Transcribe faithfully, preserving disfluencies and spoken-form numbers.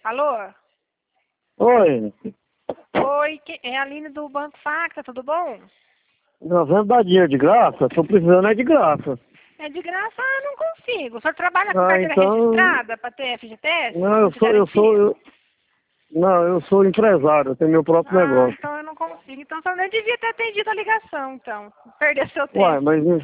Alô? Oi, Oi, que- é a Aline do Banco Facta, tudo bom? nós vamos dar dinheiro de graça? Tô precisando é de graça. É de graça, ah, não consigo. O senhor trabalha com Ah, carteira então... registrada para ter F G T S? Não, eu Fundo de sou, eu sou, garantia? eu... Não, eu sou empresário, eu tenho meu próprio Ah, negócio. então eu não consigo. Então o senhor nem devia ter atendido a ligação, então. Perder seu Uai, tempo. mas